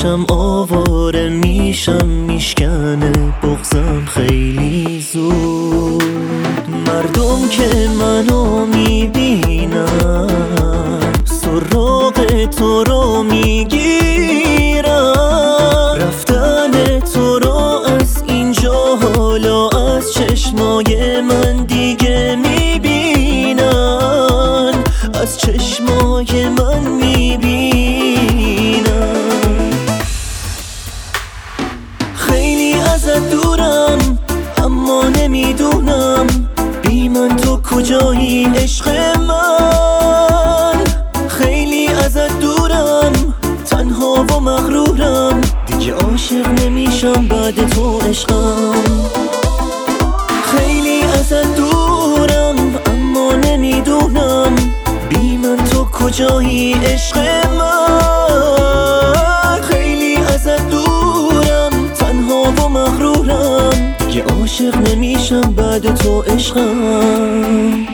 میشم آواره میشم میشکنه بغضم خیلی زود. مردم که منو میبینن سراغ تو رو میگیرن، رفتن تو رو از اینجا حالا از چشمای من دیگه میبینن، از چشمای من میبینن. خیلی ازت دورم اما نمیدونم بی من تو کجایی عشق من. خیلی ازت دورم تنها و مغرورم، دیگه عاشق نمیشم بعد تو عشقم. خیلی ازت دورم اما نمیدونم بی من تو کجایی عشق من. خیلی ازت دورم تنها و مغرورم، دیگه عاشق نمیشم بعد تو عشقم.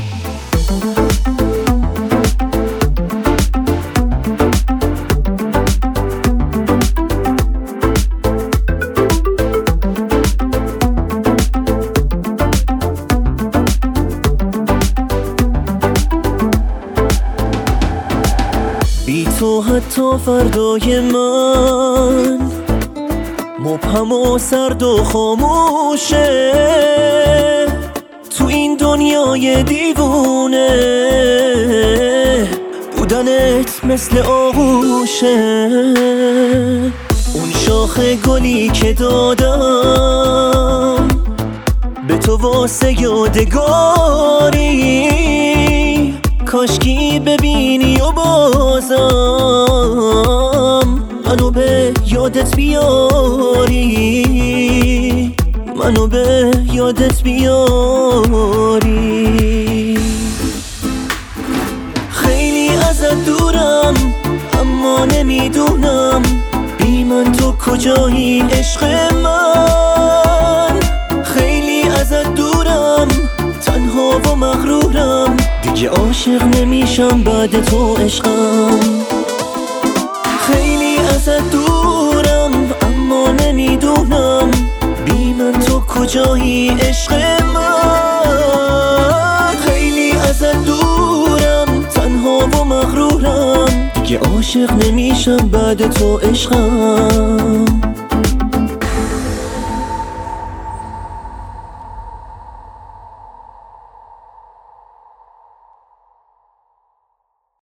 بی تو حتی فردای من مبهم و سرد و خاموشه، تو این دنیای دیوونه بودنت مثل آغوشه. اون شاخ گلی که دادم به تو واسه یادگاری، کاشکی ببینی و بازم منو به یادت بیاری، منو به یادت بیاری. خیلی ازت دورم اما نمیدونم بی من تو کجایی عشق من. خیلی ازت دورم تنها و مغرورم، دیگه عاشق نمیشم بعد تو عشقم. خیلی ازت دورم اما نمیدونم بی من تو کجایی عشق من. خیلی ازت دورم تنها و مغرورم، دیگه عاشق نمیشم بعد تو عشقم.